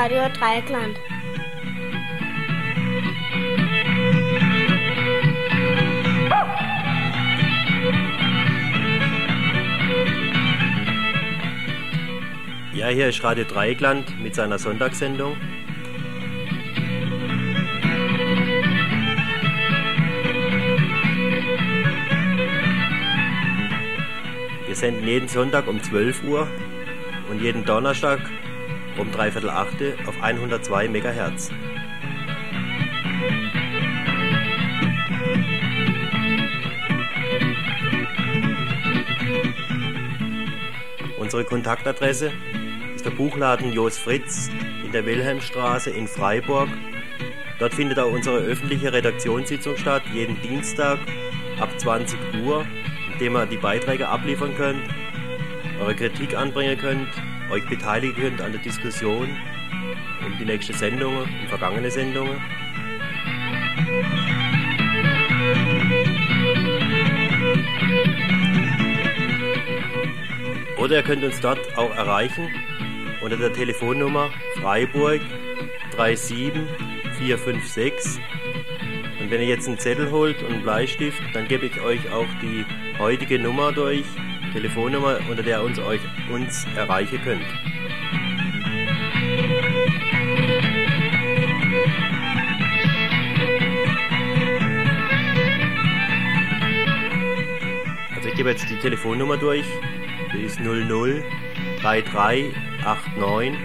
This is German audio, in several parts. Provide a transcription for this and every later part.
Radio Dreieckland. Ja, hier ist Radio Dreieckland mit seiner Sonntagssendung. Wir senden jeden Sonntag um 12 Uhr und jeden Donnerstag um 7:45 auf 102 MHz. Unsere Kontaktadresse ist der Buchladen Jos Fritz in der Wilhelmstraße in Freiburg. Dort findet auch unsere öffentliche Redaktionssitzung statt, jeden Dienstag ab 20 Uhr, in dem ihr die Beiträge abliefern könnt, eure Kritik anbringen könnt, euch beteiligen könnt an der Diskussion um die nächste Sendung, um vergangene Sendungen. Oder ihr könnt uns dort auch erreichen unter der Telefonnummer Freiburg 37456. Und wenn ihr jetzt einen Zettel holt und einen Bleistift, dann gebe ich euch auch die heutige Nummer durch, Telefonnummer, unter der ihr uns erreichen könnt. Also ich gebe jetzt die Telefonnummer durch. Das ist 00 3389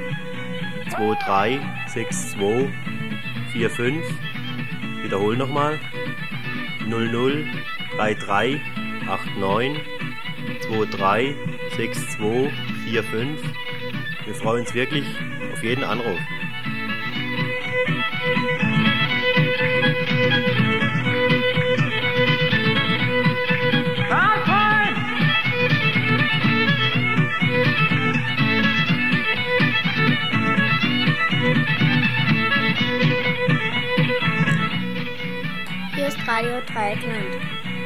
2362 45. Ich wiederhole nochmal. 00 3389 2362 45. Wir freuen uns wirklich auf jeden Anruf. Hier ist Radio Dreieckland.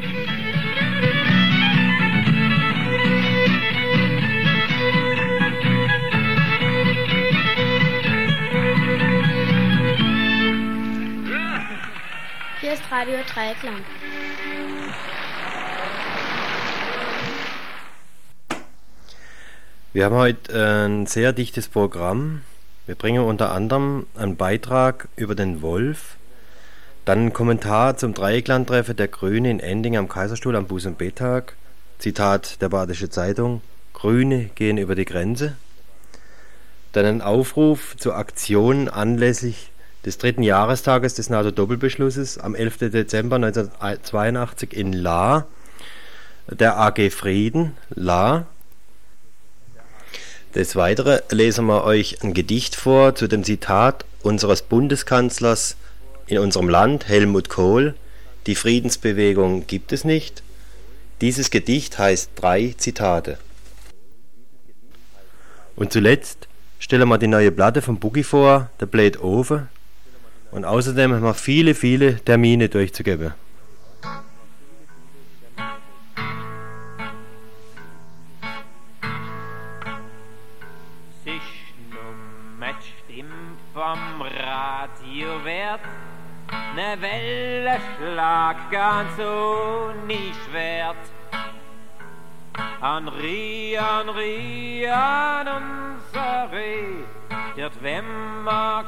Hier ist Radio Dreieckland. Wir haben heute ein sehr dichtes Programm. Wir bringen unter anderem einen Beitrag über den Wolf, dann einen Kommentar zum Dreieckland-Treffen der Grüne in Ending am Kaiserstuhl am Buß-und-Betag, Zitat der Badische Zeitung, Grüne gehen über die Grenze, dann einen Aufruf zur Aktion anlässlich des 3. Jahrestages des NATO-Doppelbeschlusses am 11. Dezember 1982 in Lahr, der AG Frieden, Lahr. Des Weiteren lesen wir euch ein Gedicht vor zu dem Zitat unseres Bundeskanzlers in unserem Land, Helmut Kohl: Die Friedensbewegung gibt es nicht. Dieses Gedicht heißt 3 Zitate. Und zuletzt stellen wir die neue Platte von Boogie vor, der Blade Oven. Und außerdem haben wir viele, viele Termine durchzugeben. Sich nun mit Stimm vom Radio wert, ne Welle schlag ganz unschwert. Henri, Henri, an unser Reh, dort wenn wir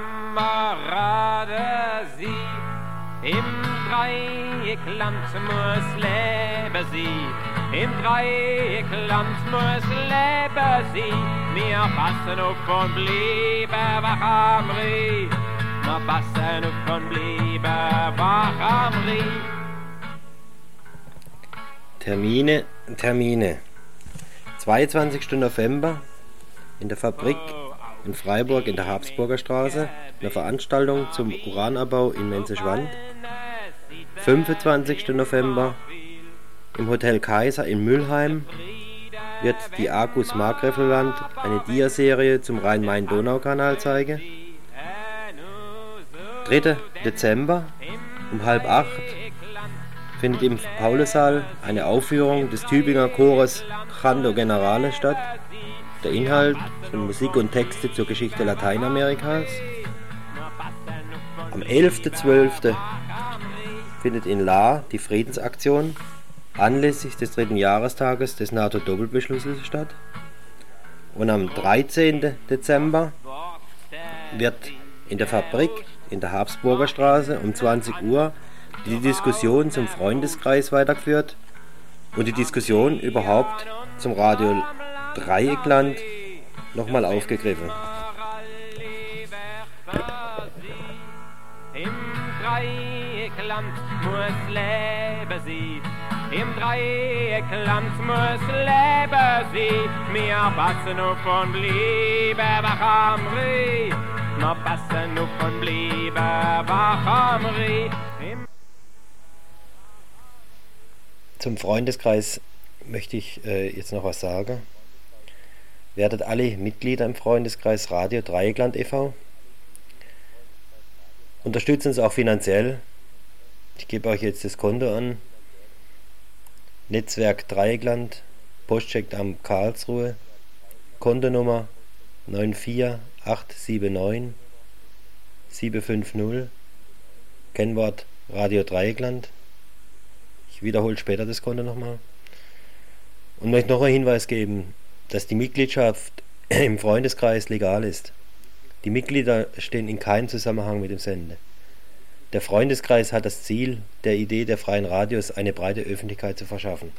Kamerade sie, im Dreieckland muss leben sie, im Dreieckland muss leben sie, wir passen auf und bleiben wach am Reh, wir passen auf und bleiben wach am Reh. Termine. 22. November in der Fabrik in Freiburg in der Habsburger Straße, eine Veranstaltung zum Uranabbau in Menzeschwand. 25. November im Hotel Kaiser in Mülheim wird die Argus Markgräflerland eine Dia-Serie zum Rhein-Main-Donau-Kanal zeigen. 3. Dezember um 7:30 findet im Paulessaal eine Aufführung des Tübinger Chores Canto Generale statt. Der Inhalt sind Musik und Texte zur Geschichte Lateinamerikas. Am 11.12. findet in La die Friedensaktion anlässlich des 3. Jahrestages des NATO-Doppelbeschlusses statt. Und am 13. Dezember wird in der Fabrik in der Habsburger Straße um 20 Uhr die Diskussion zum Freundeskreis weitergeführt und die Diskussion überhaupt zum Radio Dreieckland nochmal aufgegriffen. Im Dreieckland muss leben sie. Im Dreieckland muss leben sie. Wir passen auf und bleiben wach am Rhein. Wir passen auf und bleiben wach am Rhein. Zum Freundeskreis möchte ich jetzt noch was sagen. Werdet alle Mitglieder im Freundeskreis Radio Dreieckland e.V. Unterstützen uns auch finanziell. Ich gebe euch jetzt das Konto an. Netzwerk Dreieckland, Postcheck am Karlsruhe, Kontonummer 94879 750, Kennwort Radio Dreieckland. Ich wiederhole später das Konto nochmal. Und möchte noch einen Hinweis geben, dass die Mitgliedschaft im Freundeskreis legal ist. Die Mitglieder stehen in keinem Zusammenhang mit dem Sender. Der Freundeskreis hat das Ziel, der Idee der freien Radios eine breite Öffentlichkeit zu verschaffen.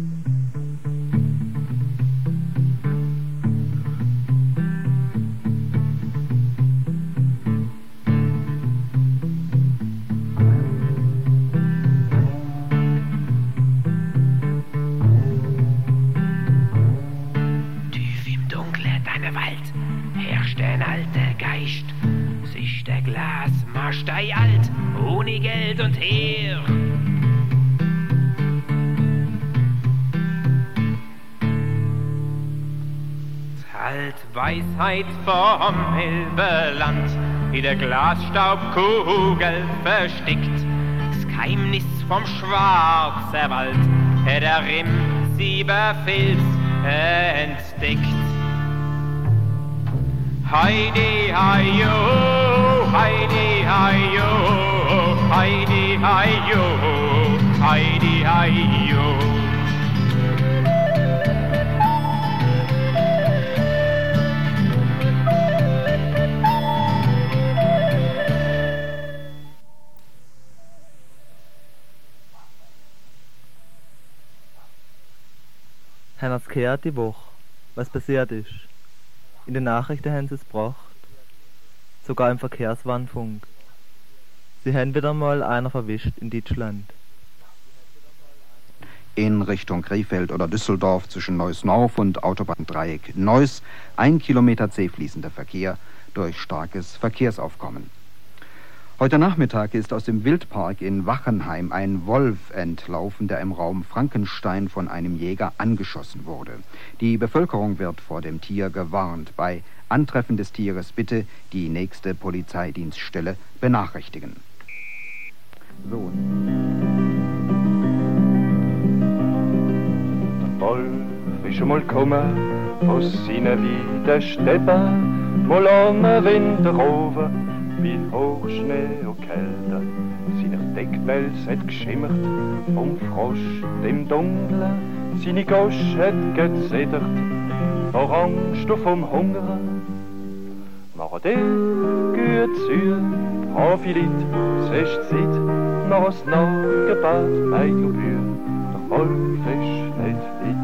Tief im Dunkle deiner Wald herrscht ein alter Geist. Sich der Glasmastei alt, ohne Geld und Heer. Halt Weisheit vom Hilbeland, in der Glasstaubkugel versteckt. Das Geheimnis vom schwarzen Wald, der Rimm 7 Fels entdeckt. Heidi, heio, Heidi, heio, Heidi, heio, Heidi, heio. Haben wir es gehört die Woche, was passiert ist? In den Nachrichten haben sie es gebracht. Sogar im Verkehrswarnfunk. Sie haben wieder mal einer verwischt in Deutschland. In Richtung Krefeld oder Düsseldorf zwischen Neuss-Norf und Autobahndreieck Neuss 1 Kilometer zäh fließender Verkehr durch starkes Verkehrsaufkommen. Heute Nachmittag ist aus dem Wildpark in Wachenheim ein Wolf entlaufen, der im Raum Frankenstein von einem Jäger angeschossen wurde. Die Bevölkerung wird vor dem Tier gewarnt. Bei Antreffen des Tieres bitte die nächste Polizeidienststelle benachrichtigen. So. Der Wolf ist schon mal gekommen aus seinen weiten Steppen, mal am Winter oben. Wie Hochschnee und Kälte, seine Deckpelz hat geschimmert vom Frost im Dunkeln, seine Gosch hat gezittert vor Angst und vom Hunger. Mach dir gut zu, brave Leute, es ist Zeit, nach das Nachgebet, Meidlubür, der Wolf ist nicht weit.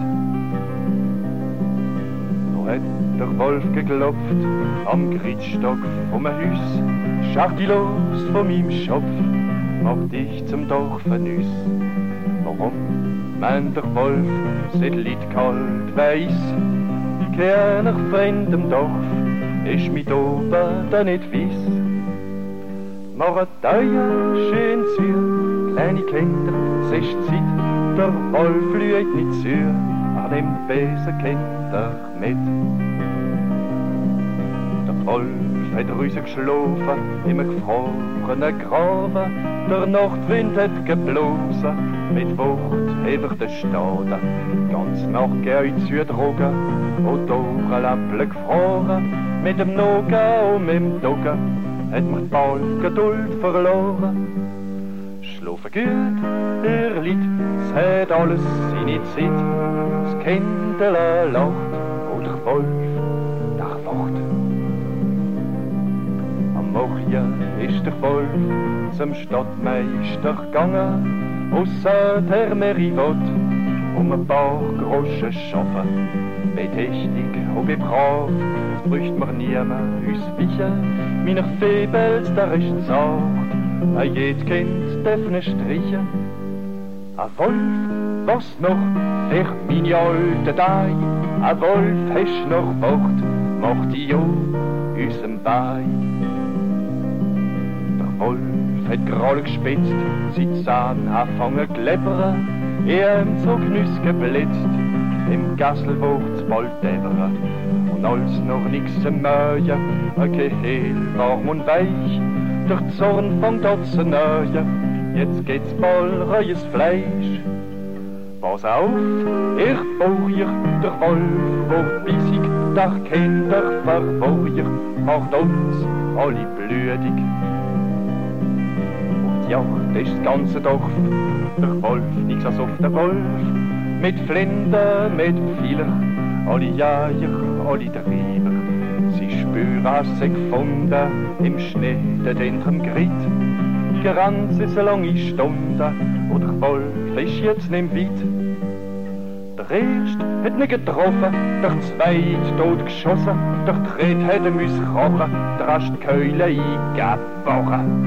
Noch hat der Wolf geklopft am Gritstock vom Haus. Schau dich los von meinem Schopf, mach dich zum Dorfenüss. Warum meint der Wolf, seit Lied kalt weiss? Keiner Freund im Dorf ist mit oben da nicht weiss. Machet euer schön zu, kleine Kinder, es ist Zeit, der Wolf lügt nicht zu, an dem bösen Kinder mit. Wolf hat ruhig geschlafen, im gefrorenen Graben. Der Nachtwind hat geblasen, mit Wucht über den Staden. Ganz Nacht geht zu Drogen, und durch ein Läppchen gefroren. Mit dem Nogen und mit dem Dogen hat man bald Geduld verloren. Schlafen gut, ihr Lied, es hat alles seine Zeit. Das Kindle lacht und der Wolf, der wacht. Am Morgen ist der Wolf zum Stadtmeister gegangen, ausser der Merivot, ein paar Groschen schaffen. Bei Technik und bei Brav, das brücht mir niemand uns weichen. Meiner Febels, der ist zart, a jed Kind darf ne strichen. A Wolf, was noch für meine alte Dei? A Wolf, hast noch Wort, macht die jo üsem Bein. Der Wolf hat gerade gespitzt, sein Zahn anfangen gläppern, ihm so Knüss geblitzt, im Gassel wucht's bald dämmern. Und als noch nix im Möje, a Kehl warm und weich, der Zorn fängt an zu nähen, jetzt geht's bald reues Fleisch. Pass auf, ich Bauer, der Wolf wird bissig, der Kinder Verbraucher macht uns alle blütig. Und ja, das ist das ganze Dorf, der Wolf, nix als auf der Wolf, mit Flinte, mit Pfeiler, alle Jäger, alle Treiber. Sie spüren, als sie gefunden, im Schnee, der hinterm Grit. Gerannt sie so lange Stunden, wo der Wolf ist jetzt nicht weit. Der Erste hat nicht getroffen, der Zweite tot geschossen, der Dritte hat müssen kochen, der Rest die Keule eingebauen.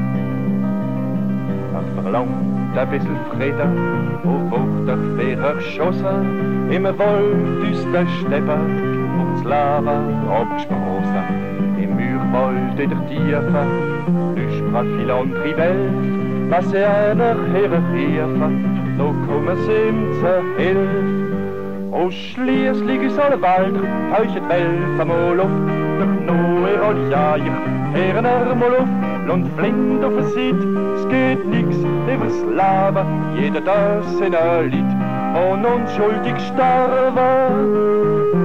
Er verlangt ein bisschen Frieden, wo wird der Fähre geschossen, im Wolf aus der Steppe, das Leben abgesprossen. Im Mürwald in der Tiefe, düspert viel andere Welt, was sie einer herriefen, da kommen sie ihm zur Hilfe. Und schliesslich ist alle Wald, heuchet Welt einmal auf, durch Noe alle Jäger, hören einmal auf, und flint auf den Seid, es geht nix übers Leben, jeder das in ein Lied, und unschuldig sterben.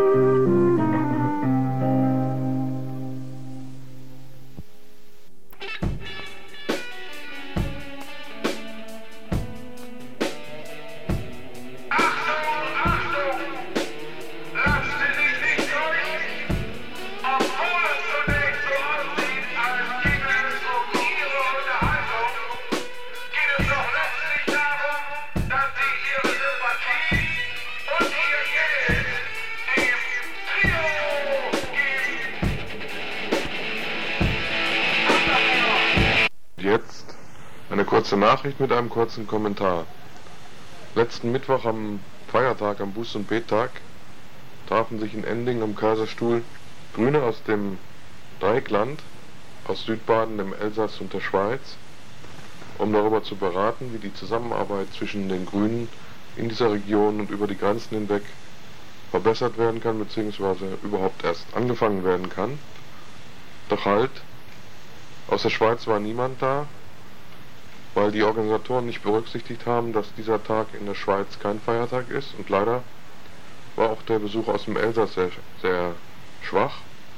Jetzt eine kurze Nachricht mit einem kurzen Kommentar. Letzten Mittwoch am Feiertag, am Buß- und Bettag, trafen sich in Ending am Kaiserstuhl Grüne aus dem Dreieckland, aus Südbaden, dem Elsass und der Schweiz, um darüber zu beraten, wie die Zusammenarbeit zwischen den Grünen in dieser Region und über die Grenzen hinweg verbessert werden kann, beziehungsweise überhaupt erst angefangen werden kann. Doch halt, aus der Schweiz war niemand da, weil die Organisatoren nicht berücksichtigt haben, dass dieser Tag in der Schweiz kein Feiertag ist, und leider war auch der Besuch aus dem Elsass sehr, sehr schwach.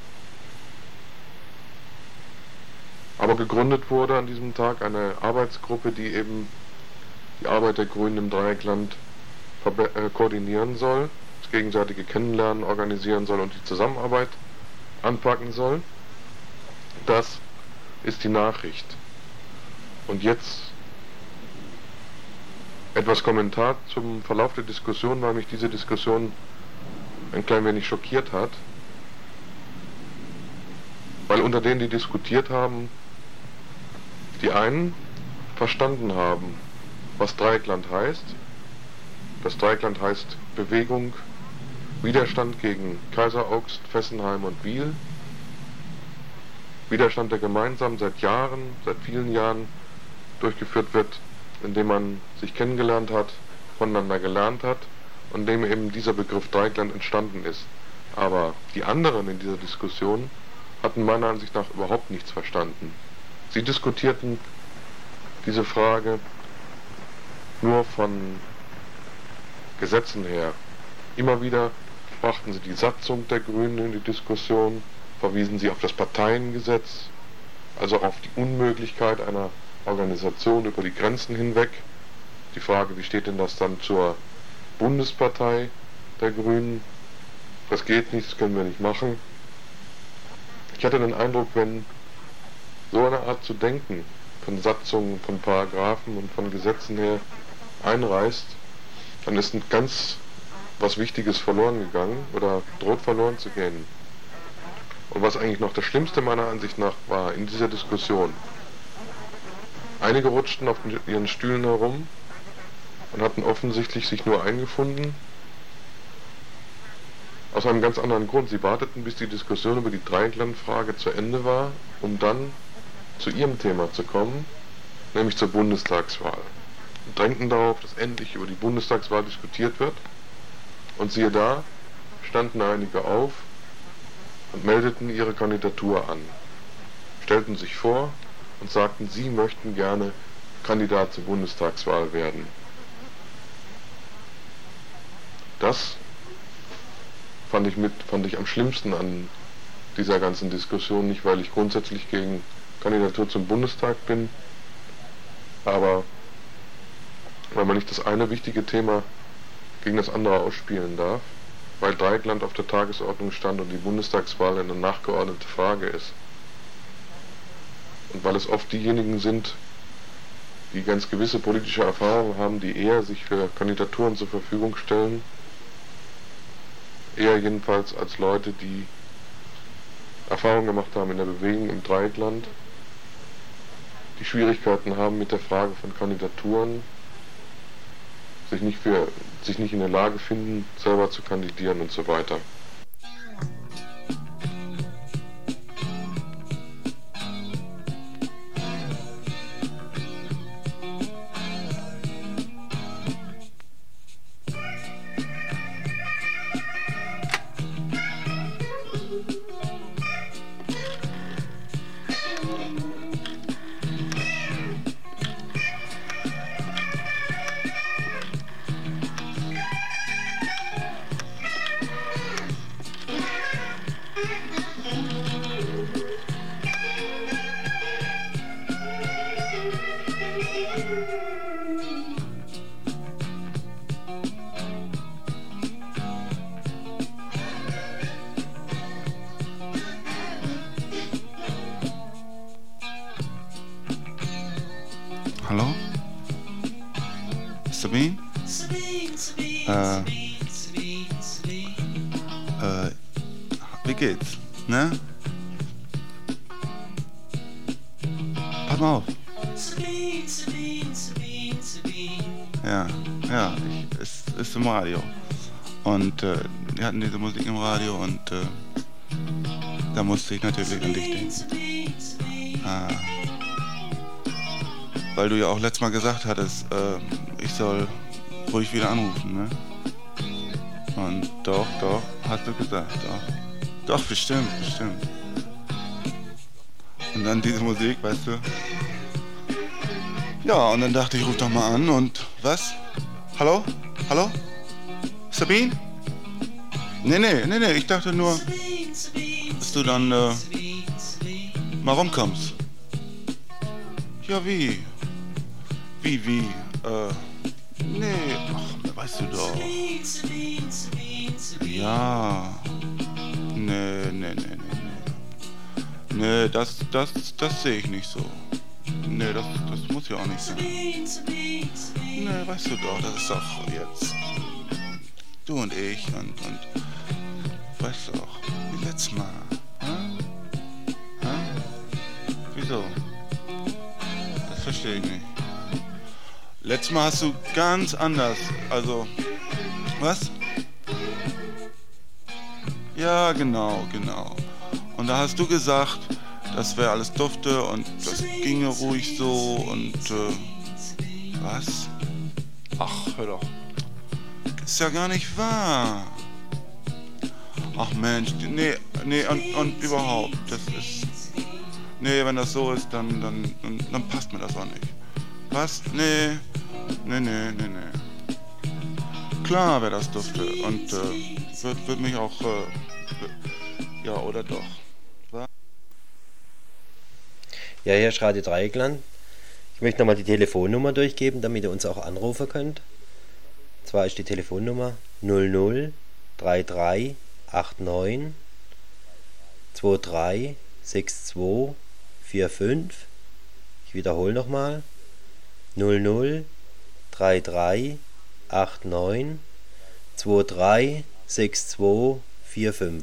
Aber gegründet wurde an diesem Tag eine Arbeitsgruppe, die eben die Arbeit der Grünen im Dreieckland koordinieren soll, das gegenseitige Kennenlernen organisieren soll und die Zusammenarbeit anpacken soll. Das ist die Nachricht. Und jetzt etwas Kommentar zum Verlauf der Diskussion, weil mich diese Diskussion ein klein wenig schockiert hat. Weil unter denen, die diskutiert haben, die einen verstanden haben, was Dreieckland heißt. Das Dreieckland heißt Bewegung, Widerstand gegen Kaiseraugst, Fessenheim und Wiel. Widerstand, der gemeinsam seit Jahren, seit vielen Jahren durchgeführt wird, indem man sich kennengelernt hat, voneinander gelernt hat und indem eben dieser Begriff Dreieckland entstanden ist. Aber die anderen in dieser Diskussion hatten meiner Ansicht nach überhaupt nichts verstanden. Sie diskutierten diese Frage nur von Gesetzen her. Immer wieder brachten sie die Satzung der Grünen in die Diskussion, verwiesen sie auf das Parteiengesetz, also auf die Unmöglichkeit einer Organisation über die Grenzen hinweg. Die Frage, wie steht denn das dann zur Bundespartei der Grünen? Das geht nicht, das können wir nicht machen. Ich hatte den Eindruck, wenn so eine Art zu denken von Satzungen, von Paragraphen und von Gesetzen her einreißt, dann ist ganz was Wichtiges verloren gegangen oder droht verloren zu gehen. Und was eigentlich noch das Schlimmste meiner Ansicht nach war in dieser Diskussion, einige rutschten auf ihren Stühlen herum und hatten offensichtlich sich nur eingefunden, aus einem ganz anderen Grund. Sie warteten, bis die Diskussion über die Dreiecklandfrage zu Ende war, um dann zu ihrem Thema zu kommen, nämlich zur Bundestagswahl. Und drängten darauf, dass endlich über die Bundestagswahl diskutiert wird. Und siehe da, standen einige auf und meldeten ihre Kandidatur an, stellten sich vor und sagten, sie möchten gerne Kandidat zur Bundestagswahl werden. Das fand ich am schlimmsten an dieser ganzen Diskussion, nicht weil ich grundsätzlich gegen Kandidatur zum Bundestag bin, aber weil man nicht das eine wichtige Thema gegen das andere ausspielen darf, weil Dreieckland auf der Tagesordnung stand und die Bundestagswahl eine nachgeordnete Frage ist. Und weil es oft diejenigen sind, die ganz gewisse politische Erfahrungen haben, die eher sich für Kandidaturen zur Verfügung stellen, eher jedenfalls als Leute, die Erfahrungen gemacht haben in der Bewegung im Dreieckland, die Schwierigkeiten haben mit der Frage von Kandidaturen, sich nicht in der Lage finden, selber zu kandidieren und so weiter. Hallo? Sabine? Wie geht's? Ne? Pass mal auf. Ja, es ist im Radio. Und die hatten diese Musik im Radio und da musste ich natürlich an dich denken. Weil du ja auch letztes Mal gesagt hattest, ich soll ruhig wieder anrufen, ne? Und doch, hast du gesagt, doch. Doch, bestimmt. Und dann diese Musik, weißt du? Ja, und dann dachte ich, ruf doch mal an und was? Hallo? Sabine? Nee, ich dachte nur, dass du dann mal rumkommst. Ja, wie? Nee, ach, weißt du doch. Ja. Nee. Nee, das sehe ich nicht so. Nee, das muss ja auch nicht sein. Nee, weißt du doch, das ist doch jetzt du und ich und weißt du auch, wie letztes Mal. Wieso? Das verstehe ich nicht. Letztes Mal hast du ganz anders, also, was? Ja, genau. Und da hast du gesagt, das wäre alles dufte und das ginge ruhig so und, was? Ach, hör doch. Ist ja gar nicht wahr. Ach Mensch, nee, und überhaupt, das ist... Nee, wenn das so ist, dann passt mir das auch nicht. Was? Nee. Klar wäre das dufte und wird mich auch... ja, oder doch. Was? Ja, hier ist Radio Dreieckland. Ich möchte nochmal die Telefonnummer durchgeben, damit ihr uns auch anrufen könnt. Und zwar ist die Telefonnummer 00 33 89 23 62 45. Ich wiederhole nochmal. 00 33 89 23 62 45.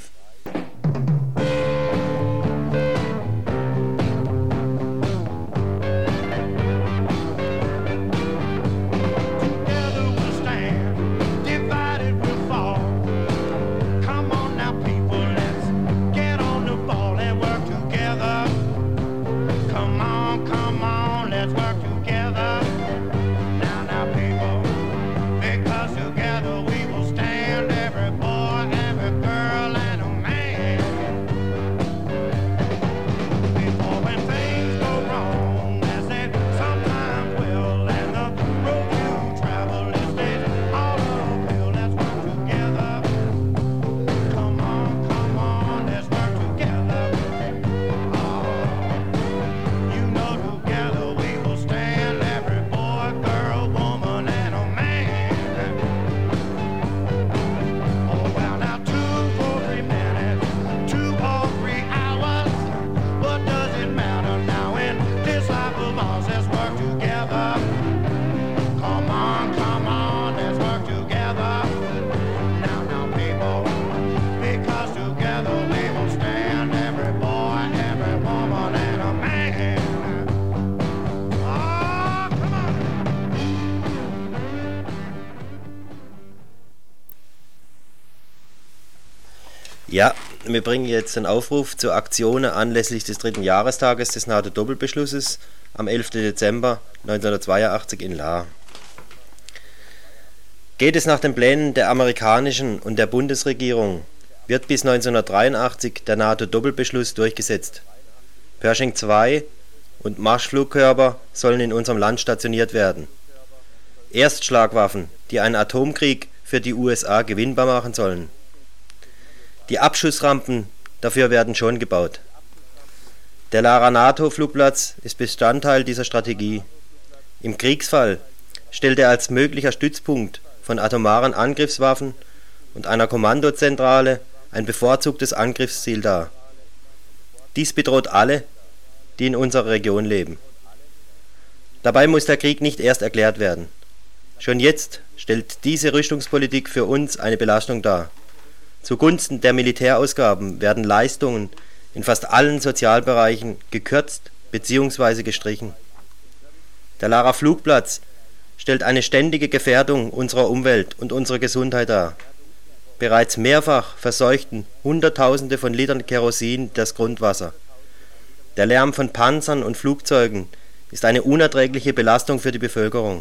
Ja, wir bringen jetzt einen Aufruf zu Aktionen anlässlich des 3. Jahrestages des NATO-Doppelbeschlusses am 11. Dezember 1982 in Lahr. Geht es nach den Plänen der amerikanischen und der Bundesregierung, wird bis 1983 der NATO-Doppelbeschluss durchgesetzt. Pershing II und Marschflugkörper sollen in unserem Land stationiert werden. Erstschlagwaffen, die einen Atomkrieg für die USA gewinnbar machen sollen. Die Abschussrampen dafür werden schon gebaut. Der Lahrer NATO-Flugplatz ist Bestandteil dieser Strategie. Im Kriegsfall stellt er als möglicher Stützpunkt von atomaren Angriffswaffen und einer Kommandozentrale ein bevorzugtes Angriffsziel dar. Dies bedroht alle, die in unserer Region leben. Dabei muss der Krieg nicht erst erklärt werden. Schon jetzt stellt diese Rüstungspolitik für uns eine Belastung dar. Zugunsten der Militärausgaben werden Leistungen in fast allen Sozialbereichen gekürzt bzw. gestrichen. Der Lahrer Flugplatz stellt eine ständige Gefährdung unserer Umwelt und unserer Gesundheit dar. Bereits mehrfach verseuchten Hunderttausende von Litern Kerosin das Grundwasser. Der Lärm von Panzern und Flugzeugen ist eine unerträgliche Belastung für die Bevölkerung.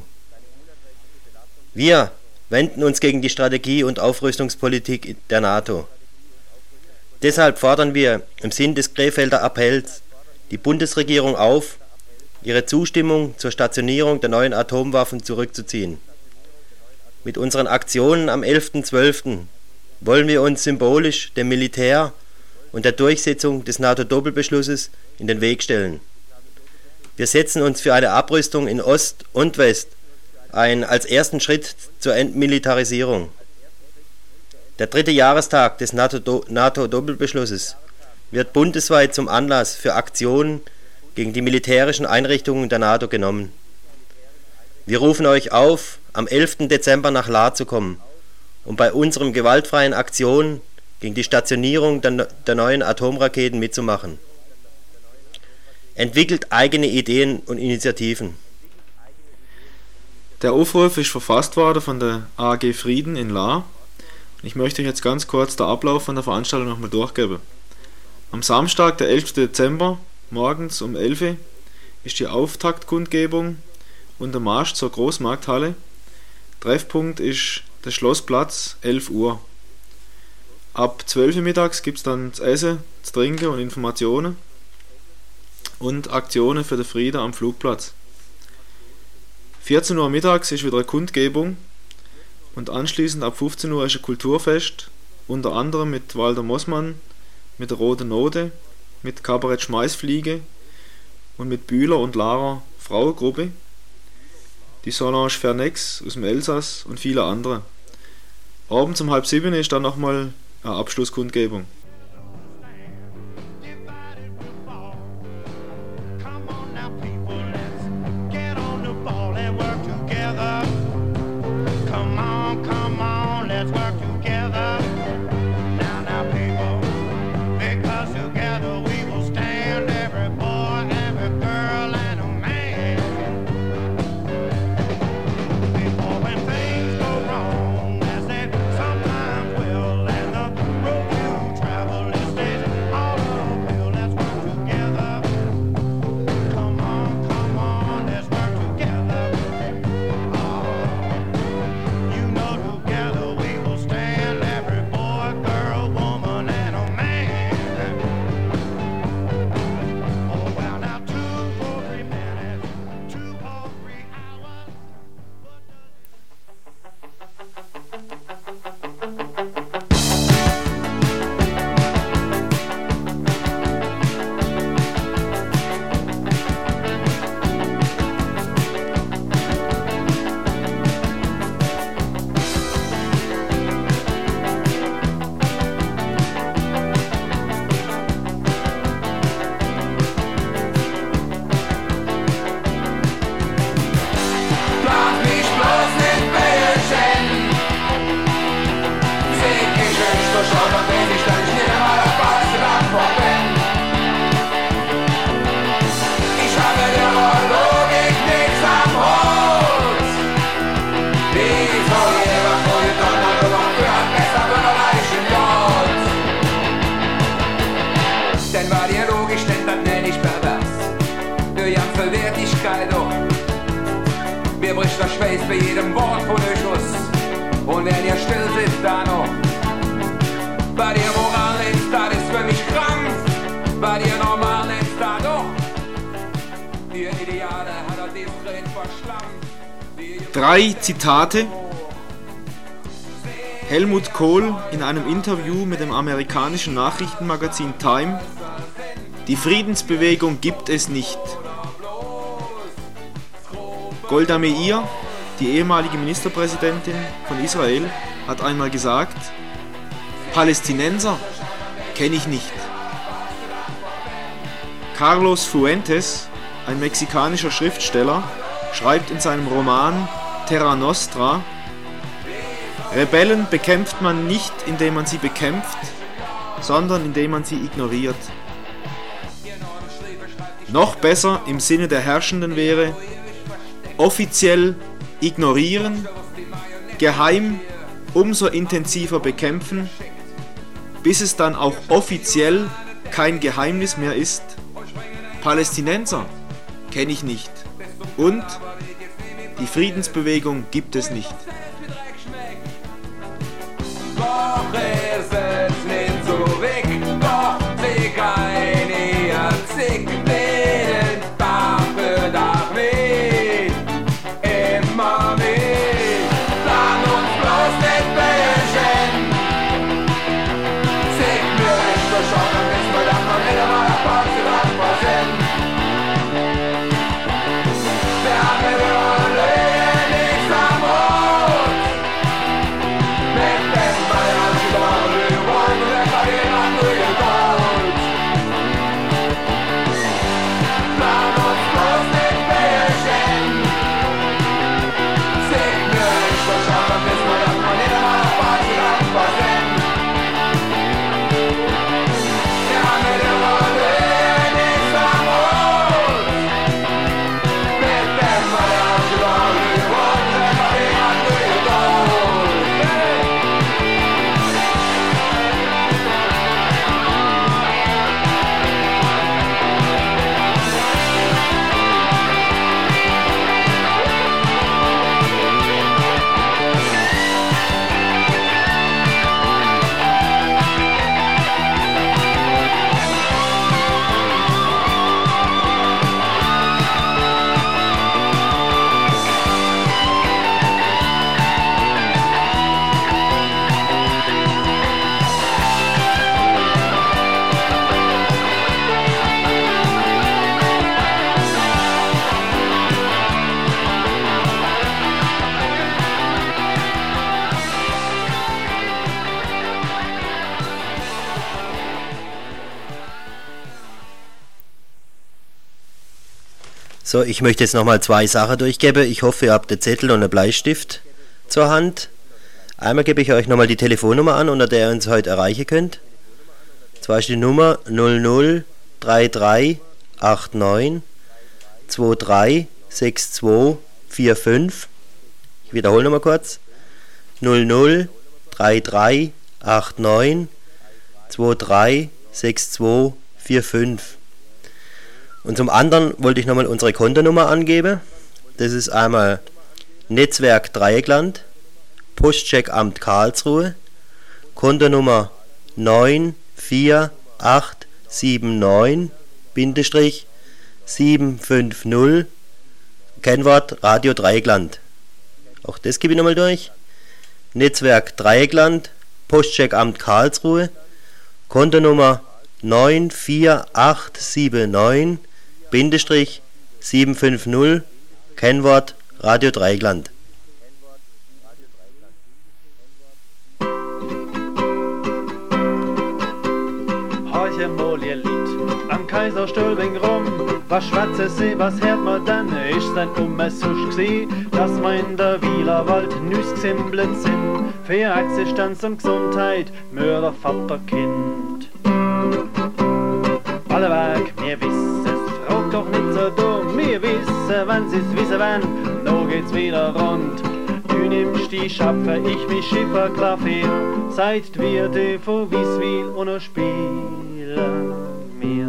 Wir wenden uns gegen die Strategie und Aufrüstungspolitik der NATO. Deshalb fordern wir im Sinn des Krefelder Appells die Bundesregierung auf, ihre Zustimmung zur Stationierung der neuen Atomwaffen zurückzuziehen. Mit unseren Aktionen am 11.12. wollen wir uns symbolisch dem Militär und der Durchsetzung des NATO-Doppelbeschlusses in den Weg stellen. Wir setzen uns für eine Abrüstung in Ost und West ein als ersten Schritt zur Entmilitarisierung. Der 3. Jahrestag des NATO-Doppelbeschlusses wird bundesweit zum Anlass für Aktionen gegen die militärischen Einrichtungen der NATO genommen. Wir rufen euch auf, am 11. Dezember nach Lahr zu kommen, um bei unseren gewaltfreien Aktionen gegen die Stationierung der neuen Atomraketen mitzumachen. Entwickelt eigene Ideen und Initiativen. Der Aufruf ist verfasst worden von der AG Frieden in Lahr. Ich möchte euch jetzt ganz kurz den Ablauf von der Veranstaltung nochmal durchgeben. Am Samstag, der 11. Dezember, morgens um 11 Uhr, ist die Auftaktkundgebung und der Marsch zur Großmarkthalle. Treffpunkt ist der Schlossplatz, 11 Uhr. Ab 12 Uhr mittags gibt es dann das Essen, das Trinken und Informationen und Aktionen für den Frieden am Flugplatz. 14 Uhr mittags ist wieder eine Kundgebung und anschließend ab 15 Uhr ist ein Kulturfest, unter anderem mit Walter Mossmann, mit der Roten Note, mit Kabarett Schmeißfliege und mit Bühler und Lara Frauengruppe, die Solange Fernex aus dem Elsass und viele andere. Abends um 6:30 ist dann nochmal eine Abschlusskundgebung. Mir bricht der Schweiß bei jedem Wort von euch aus. Und wenn ihr still sitzt da noch, bei dir Moral nennst, das ist für mich Krampf. Bei dir normal nennst, da doch. Die Ideale hat er diskret verschlammt. 3 Zitate. Helmut Kohl in einem Interview mit dem amerikanischen Nachrichtenmagazin Time: Die Friedensbewegung gibt es nicht. Golda Meir, die ehemalige Ministerpräsidentin von Israel, hat einmal gesagt: Palästinenser kenne ich nicht. Carlos Fuentes, ein mexikanischer Schriftsteller, schreibt in seinem Roman Terra Nostra: Rebellen bekämpft man nicht, indem man sie bekämpft, sondern indem man sie ignoriert. Noch besser im Sinne der Herrschenden wäre: offiziell ignorieren, geheim umso intensiver bekämpfen, bis es dann auch offiziell kein Geheimnis mehr ist. Palästinenser kenne ich nicht und die Friedensbewegung gibt es nicht. Doch ist es nicht so weg, doch sie kann ihr zick reden, Tag für Tag mit, immer mit. Plan uns bloß nicht bösen, zick mir nicht so schauen, dann ist mir das noch nicht einmal ein paar zu passen. Wir haben wir Löwen nichts am Mund. So, ich möchte jetzt nochmal 2 Sachen durchgeben. Ich hoffe, ihr habt einen Zettel und einen Bleistift zur Hand. Einmal gebe ich euch nochmal die Telefonnummer an, unter der ihr uns heute erreichen könnt. Zwar ist die Nummer 003389 236245. Ich wiederhole nochmal kurz. 003389 236245. Und zum anderen wollte ich nochmal unsere Kontonummer angeben. Das ist einmal Netzwerk Dreieckland, Postcheckamt Karlsruhe, Kontonummer 94879-750, Kennwort Radio Dreieckland. Auch das gebe ich nochmal durch. Netzwerk Dreieckland, Postcheckamt Karlsruhe, Kontonummer 94879-750, Kennwort Radio Dreieckland. Horche mal ihr Lied am Kaiserstuhl wegen rum. Was schwätze sie, was hört man dann? Ist dann Susch gsi, dass man in der Wielerwald nüs gsimblet sind. Für Existenz und Gesundheit, Mörder, Vater, Kind. Alle weg, mir wissen es, frag doch nicht so dumm. Mir wissen, wenn sie's wissen wollen, no geht's wieder rund. Du nimmst die Schapfe, ich wie Schiffer Klavier. Seid wir die von Wieswil und noch spielen wir.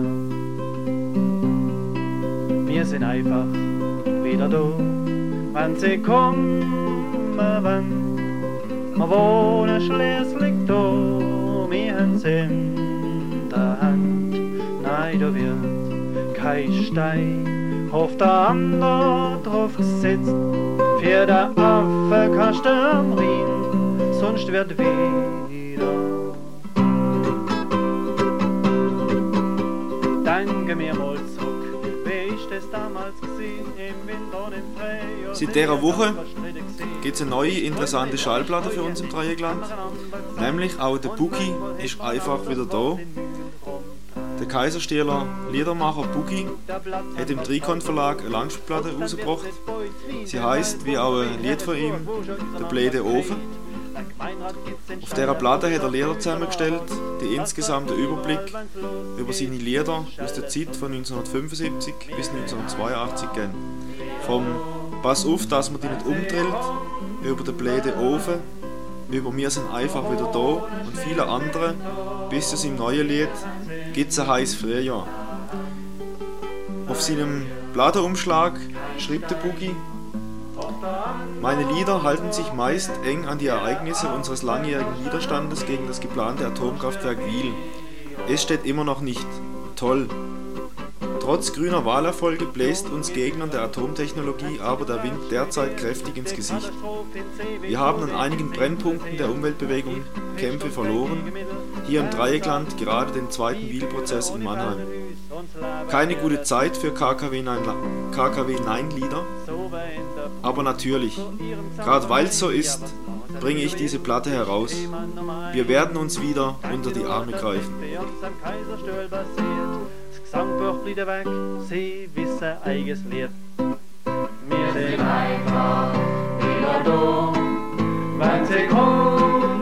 Wir sind einfach wieder da, wenn sie kommen, wenn wir wohnen schließlich da. Wir haben's in der Hand, nein, da wird kein Stein auf der andere drauf gesetzt. Für der Affe kannst du am Rhein, sonst wird wieder. Danke mir mal zurück, wie ich das damals gesehen im Winter und im Frühjahr. Seit dieser Woche gibt es eine neue interessante Schallplatte für uns im Dreieckland. Nämlich auch der Boogie ist einfach wieder da. Der Kaiserstierler Liedermacher Boogie hat im Trikont Verlag eine Langspielplatte rausgebracht. Sie heisst, wie auch ein Lied von ihm, Der bläde Ofen. Auf dieser Platte hat er Lieder zusammengestellt, die insgesamt einen Überblick über seine Lieder aus der Zeit von 1975 bis 1982 geben. Vom Pass auf, dass man dich nicht umdrillt, über Den bläde Ofen, über Wir sind einfach wieder da und viele andere, bis zu seinem neuen Lied Gibt's ein heiß Frühjahr. Auf seinem Plattenumschlag schrieb der Boogie: Meine Lieder halten sich meist eng an die Ereignisse unseres langjährigen Widerstandes gegen das geplante Atomkraftwerk Wiel. Es steht immer noch nicht. Toll. Trotz grüner Wahlerfolge bläst uns Gegnern der Atomtechnologie aber der Wind derzeit kräftig ins Gesicht. Wir haben an einigen Brennpunkten der Umweltbewegung Kämpfe verloren, hier im Dreieckland gerade den zweiten Wiel-Prozess in Mannheim. Keine gute Zeit für KKW-Nein-Lieder, aber natürlich, gerade weil es so ist, bringe ich diese Platte heraus. Wir werden uns wieder unter die Arme greifen. Gesangbuch blieb weg, sie wissen eigenes Lied. Wir sind einfach wieder da, wenn sie kommen,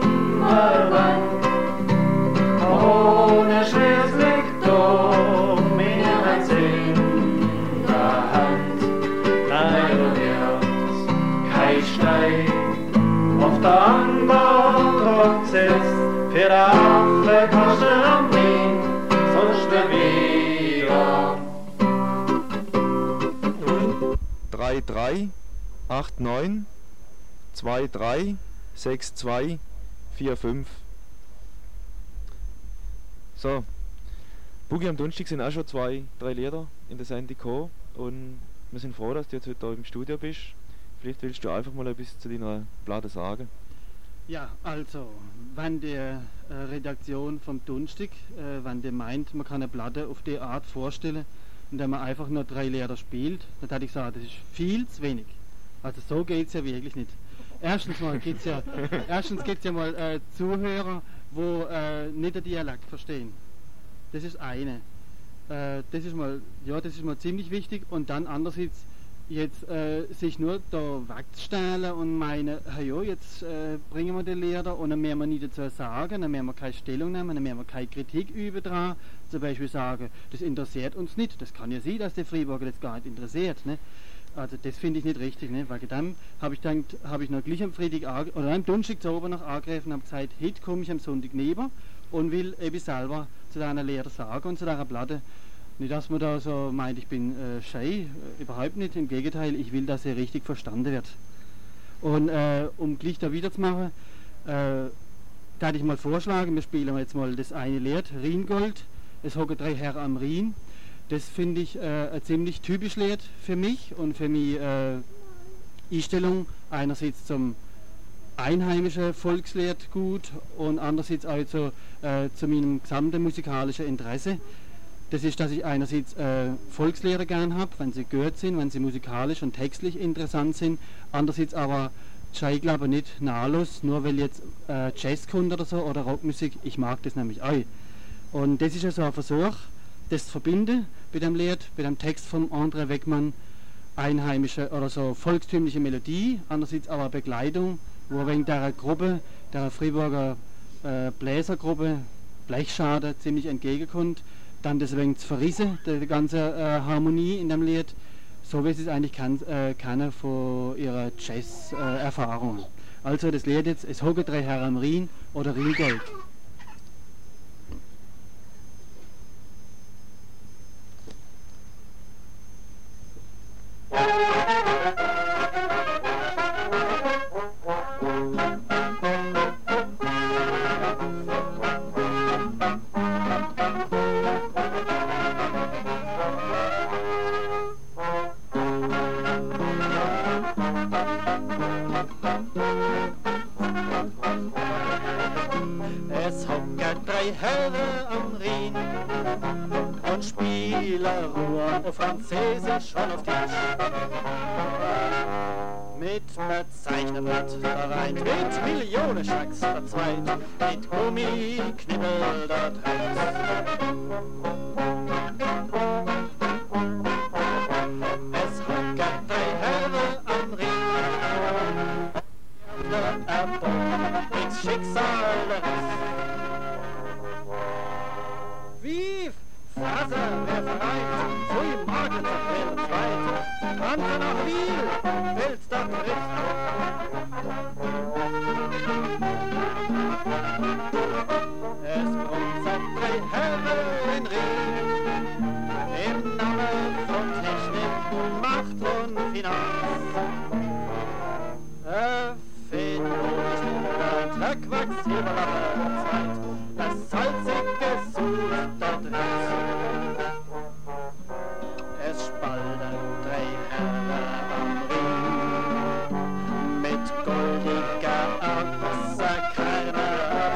ohne schließlich da. Wir haben sie in der Hand, nein, du wirst kein Stein auf der anderen gesetzt. Für den Affe kannst du am Rhein, sonst wird wieder. 3389 236245. So, Boogie am Donnerstag sind auch schon 2-3 Lieder in der Sendung gekommen und wir sind froh, dass du jetzt heute hier im Studio bist. Vielleicht willst du einfach mal etwas zu deiner Platte sagen. Ja, also, wenn die Redaktion vom Donnerstag, wenn die meint, man kann eine Platte auf die Art vorstellen, indem man einfach nur 3 Lieder spielt, dann hätte ich gesagt, das ist viel zu wenig. Also so geht es ja wirklich nicht. Erstens gibt es ja mal Zuhörer, die nicht den Dialekt verstehen. Das ist eine. Das ist mal ziemlich wichtig. Und dann andererseits jetzt sich nur da wegzustellen und meinen, ja, jetzt bringen wir den Lehrer und dann mehr wir nicht dazu sagen, dann mehr wir keine Stellung nehmen, dann mehr wir keine Kritik üben dran. Zum Beispiel sagen, das interessiert uns nicht. Das kann ja sein, dass der Freiburger das gar nicht interessiert. Ne? Also das finde ich nicht richtig, ne? Weil dann habe ich noch gleich am Freitag oder am Donnerstag zu oben noch angegriffen und habe gesagt, heute komme ich am Sonntag neben und will eben selber zu deiner Lehrer sagen und zu deiner Platte. Nicht, dass man da so meint, ich bin schei, überhaupt nicht. Im Gegenteil, ich will, dass er richtig verstanden wird. Und um gleich da weiterzumachen, da hatte ich mal vorschlagen, wir spielen jetzt mal das eine Lied, Rheingold, es hocken 3 Herren am Rhein. Das finde ich ein ziemlich typisch Lied für mich und für meine Einstellung einerseits zum einheimischen Volkslied gut und andererseits auch zu meinem gesamten musikalischen Interesse. Das ist, dass ich einerseits Volkslieder gern habe, wenn sie gut sind, wenn sie musikalisch und textlich interessant sind, andererseits aber ich glaube nicht nahelos, nur weil jetzt Jazz kommt oder so oder Rockmusik, ich mag das nämlich auch. Und das ist ja so ein Versuch, das zu verbinden mit dem Lied, mit dem Text von André Weckmann, einheimische oder so volkstümliche Melodie, andererseits aber Begleitung, wo wegen der Gruppe, der Freiburger Bläsergruppe, Blechschade ziemlich entgegenkommt, dann deswegen zu verrissen, die ganze Harmonie in dem Lied, so wie sie es eigentlich kennen von ihrer Jazz-Erfahrung. Also das Lied jetzt, es hocken 3 Herren am Rhein oder Rheingold. Es hocken 3 Herren am Rhein und spielen Ruhr auf Französisch und auf Deutsch. Mit Bezeichnerblatt vereint, mit Millionenschacks verzweit, mit Gummiknibbel da drin. Es hocken 3 Herren am Rhein, nichts Schicksal ist. Wie Phase, wer vereint, pfui Magel zur Quelle zweit, Rannte nach Wiel, Wels da trifft. Es grunzt 3 Herren in Rhein, im Namen von Technik, Macht und Finanz. Der Quacks überlappe Zeit, das salzige Sud da drin. Es spalten 3 Herren am Rhein, mit goldiger Achse keine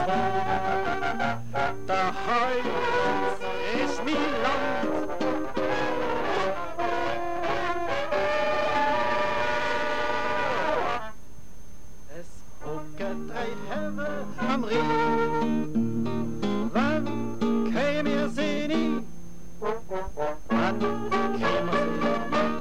Thron. Daheim ist mein Land. Hocken 3 Herren am Rhein, wann käm ihr sie nie? Wann käm ihr sie nie?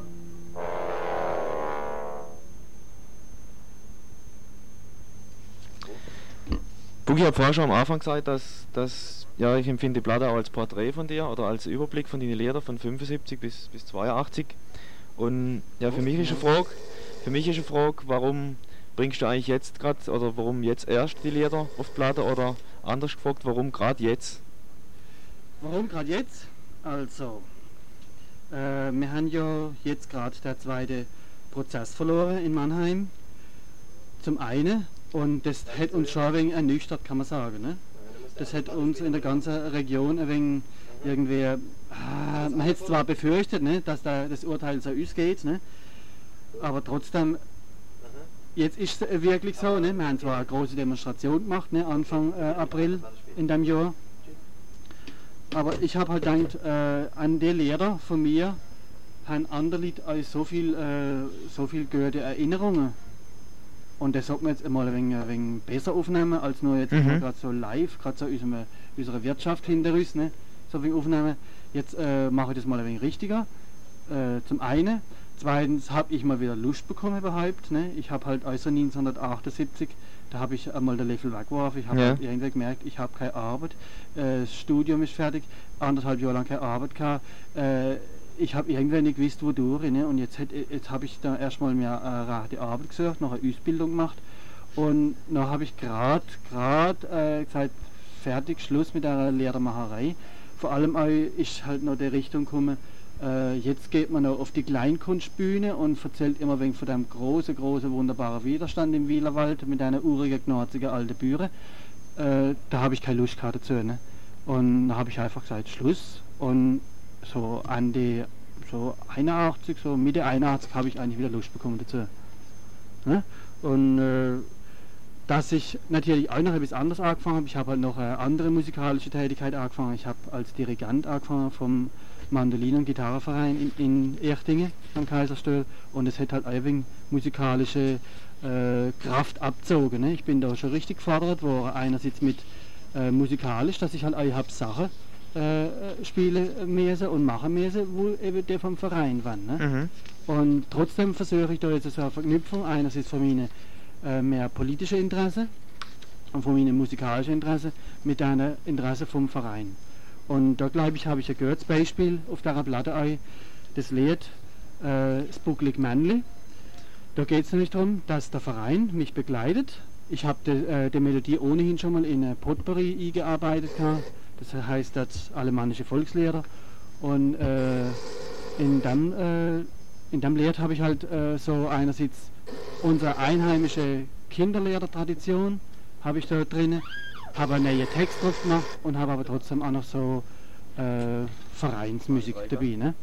Boogie hat vorher schon am Anfang gesagt, dass ja, ich empfinde die Platte auch als Porträt von dir oder als Überblick von deinen Liedern von 75 bis 82. Und ja, für mich ist eine Frage, warum bringst du eigentlich jetzt gerade, oder warum jetzt erst die Lieder auf die Platte, oder anders gefragt, warum gerade jetzt? Warum gerade jetzt? Also, wir haben ja jetzt gerade der zweite Prozess verloren in Mannheim. Zum einen, und das hat uns schon ein wenig ernüchtert, kann man sagen. Ne? Das hat uns in der ganzen Region ein wenig irgendwie, man hätte es zwar befürchtet, ne, dass das Urteil so ausgeht, ne? Aber trotzdem, jetzt ist es wirklich so, ne? Wir haben zwar eine große Demonstration gemacht, ne? Anfang April in dem Jahr, aber ich habe halt gedacht, an die Lehrer von mir haben andere Leute so viel gute Erinnerungen. Und das sollte man jetzt mal ein wenig besser aufnehmen, als nur jetzt gerade so live, gerade so unsere Wirtschaft hinter uns, ne? So ein wenig aufnehmen. Jetzt mache ich das mal ein wenig richtiger. Zum einen. Zweitens habe ich mal wieder Lust bekommen überhaupt. Ne? Ich habe halt also 1978, da habe ich einmal den Löffel weggeworfen. Ich habe halt irgendwie gemerkt, ich habe keine Arbeit. Das Studium ist fertig, 1,5 Jahre lang keine Arbeit gehabt. Ich habe irgendwie nicht gewusst, wodurch. Ne? Und jetzt habe ich da erstmal mir die Arbeit gesucht, noch eine Ausbildung gemacht. Und dann habe ich gerade gesagt, fertig, Schluss mit der Lehrermacherei. Vor allem ist halt noch die Richtung gekommen, jetzt geht man noch auf die Kleinkunstbühne und erzählt immer wegen von dem großen, wunderbaren Widerstand im Wielerwald mit einer urigen, knorzigen alten Bühre. Da habe ich keine Lust gehabt dazu. Ne? Und da habe ich einfach gesagt, Schluss. Und so an die Mitte 81 habe ich eigentlich wieder Lust bekommen dazu. Ne? Und dass ich natürlich auch noch etwas anderes angefangen habe, ich habe halt noch eine andere musikalische Tätigkeit angefangen. Ich habe als Dirigent angefangen vom Mandolin- und Gitarrenverein in Erchtingen am Kaiserstuhl und es hat halt ein wenig musikalische Kraft abgezogen. Ne? Ich bin da schon richtig gefordert worden, einerseits mit musikalisch, dass ich halt auch Sachen spielen müssen und machen müssen, wo eben der vom Verein waren. Ne? Und trotzdem versuche ich da jetzt so eine Verknüpfung, einerseits von meinen mehr politische Interesse und von meinem musikalischen Interesse mit einem Interesse vom Verein. Und da glaube ich, habe ich ein gutes Beispiel auf der Platte auch, das Lied das Bucklig Männli. Da geht es nämlich darum, dass der Verein mich begleitet. Ich habe die Melodie ohnehin schon mal in eine Potpourri eingearbeitet. Das heißt das alemannische Volkslieder. Und in dem Lied habe ich halt so einerseits unsere einheimische Kinderlehrertradition habe ich da drin, habe einen neuen Text drauf gemacht und habe aber trotzdem auch noch so Vereinsmusik dabei. Ne?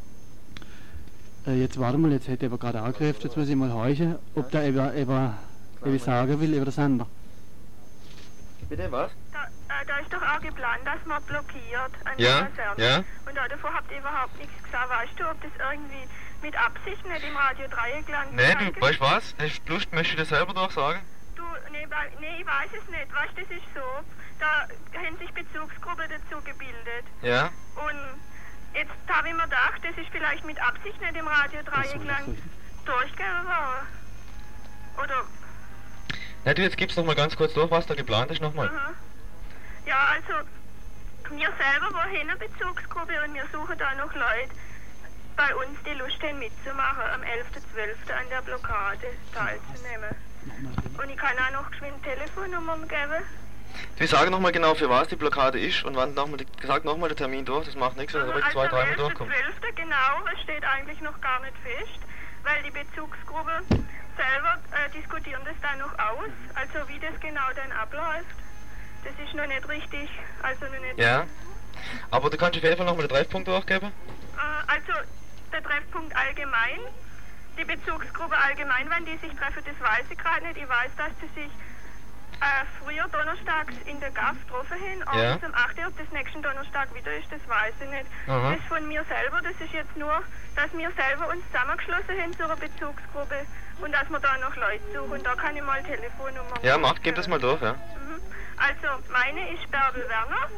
Jetzt warte mal, jetzt hätte er gerade angegriffen, jetzt muss ich mal horchen, ob der etwas sagen will über den Sender. Bitte, was? Da ist doch auch geplant, dass man blockiert an ja, der Sender. Ja. Und davor habt ihr überhaupt nichts gesagt. Weißt du, ob das irgendwie mit Absicht nicht im Radio Dreieckland... Nee, du, weißt du was? Hast du Lust, möchtest du das selber durchsagen? Du, nee, ich weiß es nicht. Weißt du, das ist so, da haben sich Bezugsgruppen dazu gebildet. Ja. Und jetzt habe ich mir gedacht, das ist vielleicht mit Absicht nicht im Radio Dreieckland durchgegeben worden. Oder... Na du, jetzt gibst noch mal ganz kurz durch, was da geplant ist nochmal. Ja, also, wir selber waren eine Bezugsgruppe und wir suchen da noch Leute bei uns, die Lust haben mitzumachen, am 11.12. an der Blockade teilzunehmen. Und ich kann auch noch geschwind Telefonnummern geben. Wir sagen nochmal genau, für was die Blockade ist und wann nochmal, sag nochmal den Termin durch, das macht nichts, wenn er ruhig 2-3 Mal durchkommt. 11.12. genau, das steht eigentlich noch gar nicht fest, weil die Bezugsgruppe selber diskutieren das dann noch aus, also wie das genau dann abläuft. Das ist noch nicht richtig, also noch nicht... Ja, aber du kannst auf jeden Fall nochmal den Treffpunkt durchgeben? Also, der Treffpunkt allgemein, die Bezugsgruppe allgemein, wenn die sich treffen, das weiß ich gerade nicht. Ich weiß, dass die sich früher donnerstags in der GAF getroffen haben, abends um 8 Uhr, ob das nächsten Donnerstag wieder ist, das weiß ich nicht. Aha. Das von mir selber, das ist jetzt nur, dass wir selber uns zusammengeschlossen haben zu einer Bezugsgruppe und dass wir da noch Leute suchen. Und da kann ich mal Telefonnummer... Ja, mach, gib das mal durch, ja. Also, meine ist Bärbel Werner,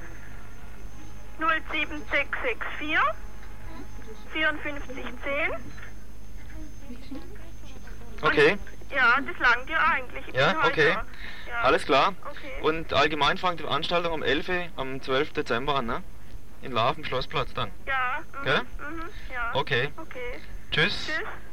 07664 5410. Okay. Und, ja, das langt ja eigentlich. Ich ja, bin heute okay. da. Ja. Alles klar. Okay. Und allgemein fängt die Veranstaltung um 11 Uhr am 12. Dezember an, ne? In La auf dem Schlossplatz dann. Ja. Ja? Ja. Okay. Okay. Tschüss. Tschüss.